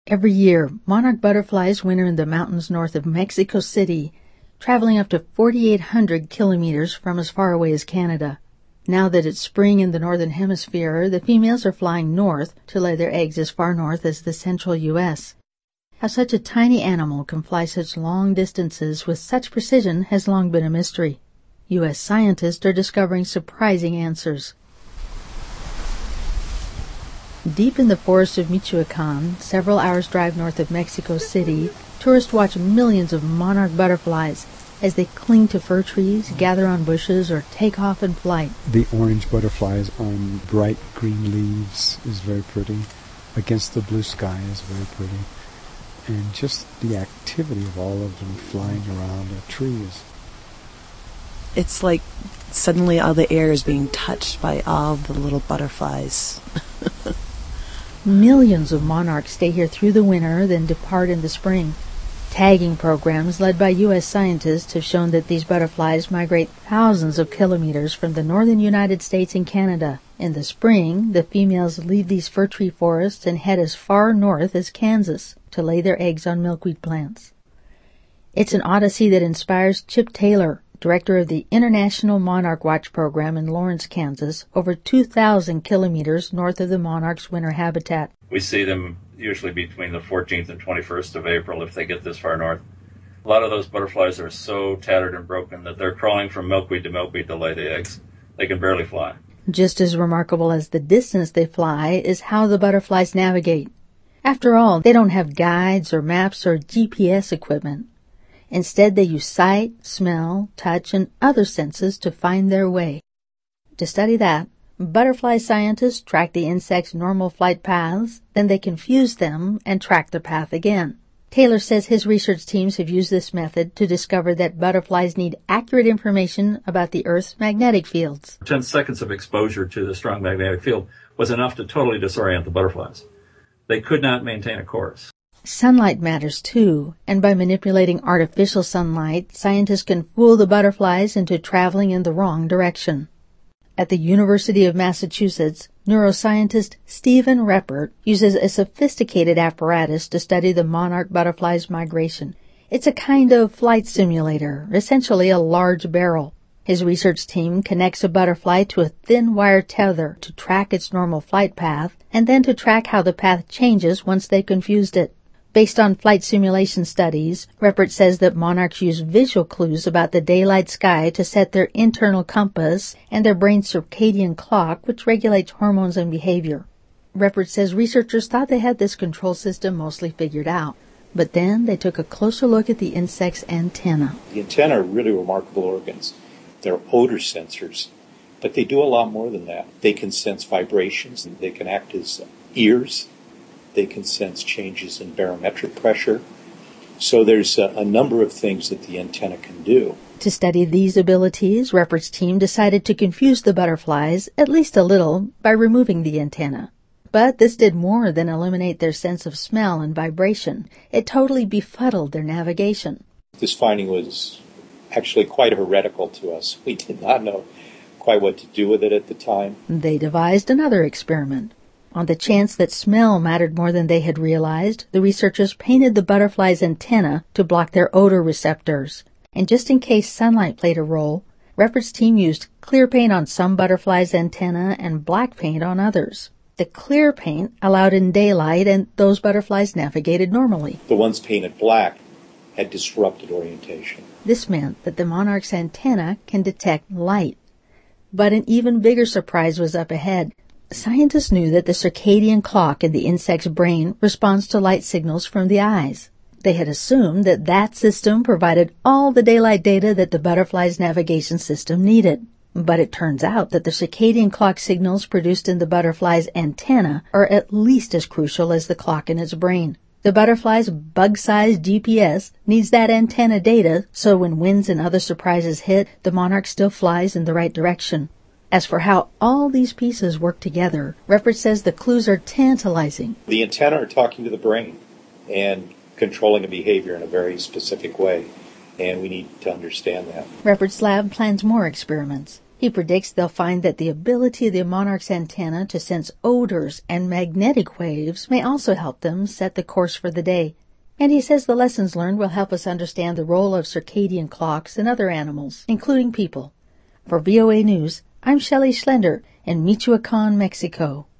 Every year, monarch butterflies winter in the mountains north of Mexico City, traveling up to 4,800 kilometers from as far away as Canada. Now that it's spring in the northern hemisphere, the females are flying north to lay their eggs as far north as the central U.S. How such a tiny animal can fly such long distances with such precision has long been a mystery. U.S. scientists are discovering surprising answers. Deep in the forest of Michoacan, several hours' drive north of Mexico City, tourists watch millions of monarch butterflies as they cling to fir trees, gather on bushes, or take off in flight. The orange butterflies on bright green leaves is very pretty. Against the blue sky is very pretty. And just the activity of all of them flying around a tree is... It's like suddenly all the air is being touched by all the little butterflies. Millions of monarchs stay here through the winter, then depart in the spring. Tagging programs led by U.S. scientists have shown that these butterflies migrate thousands of kilometers from the northern United States and Canada. In the spring, the females leave these fir tree forests and head as far north as Kansas to lay their eggs on milkweed plants. It's an odyssey that inspires Chip Taylor, director of the International Monarch Watch Program in Lawrence, Kansas, over 2,000 kilometers north of the monarch's winter habitat. We see them usually between the 14th and 21st of April if they get this far north. A lot of those butterflies are so tattered and broken that they're crawling from milkweed to lay the eggs. They can barely fly. Just as remarkable as the distance they fly is how the butterflies navigate. After all, they don't have guides or maps or GPS equipment. Instead, they use sight, smell, touch, and other senses to find their way. To study that, butterfly scientists track the insects' normal flight paths, then they confuse them and track the path again. Taylor says his research teams have used this method to discover that butterflies need accurate information about the Earth's magnetic fields. 10 seconds of exposure to the strong magnetic field was enough to totally disorient the butterflies. They could not maintain a course. Sunlight matters too, and by manipulating artificial sunlight, scientists can fool the butterflies into traveling in the wrong direction. At the University of Massachusetts, neuroscientist Stephen Reppert uses a sophisticated apparatus to study the monarch butterfly's migration. It's a kind of flight simulator, essentially a large barrel. His research team connects a butterfly to a thin wire tether to track its normal flight path, and then to track how the path changes once they've confused it. Based on flight simulation studies, Reppert says that monarchs use visual clues about the daylight sky to set their internal compass and their brain's circadian clock, which regulates hormones and behavior. Reppert says researchers thought they had this control system mostly figured out, but then they took a closer look at the insect's antennae. The antennae are really remarkable organs. They're odor sensors, but they do a lot more than that. They can sense vibrations, they can act as ears. They can sense changes in barometric pressure. So there's a number of things that the antenna can do. To study these abilities, Reppert's team decided to confuse the butterflies, at least a little, by removing the antenna. But this did more than eliminate their sense of smell and vibration. It totally befuddled their navigation. This finding was actually quite heretical to us. We did not know quite what to do with it at the time. They devised another experiment. On the chance that smell mattered more than they had realized, the researchers painted the butterfly's antenna to block their odor receptors. And just in case sunlight played a role, Reppert's team used clear paint on some butterflies' antenna and black paint on others. The clear paint allowed in daylight, and those butterflies navigated normally. The ones painted black had disrupted orientation. This meant that the monarch's antenna can detect light. But an even bigger surprise was up ahead. Scientists knew that the circadian clock in the insect's brain responds to light signals from the eyes. They had assumed that that system provided all the daylight data that the butterfly's navigation system needed. But it turns out that the circadian clock signals produced in the butterfly's antenna are at least as crucial as the clock in its brain. The butterfly's bug-sized GPS needs that antenna data, so when winds and other surprises hit, the monarch still flies in the right direction. As for how all these pieces work together, Reppert says the clues are tantalizing. The antennae are talking to the brain and controlling a behavior in a very specific way, and we need to understand that. Reppert's lab plans more experiments. He predicts they'll find that the ability of the monarch's antenna to sense odors and magnetic waves may also help them set the course for the day. And he says the lessons learned will help us understand the role of circadian clocks in other animals, including people. For VOA News, I'm Shelley Schlender in Michoacan, Mexico.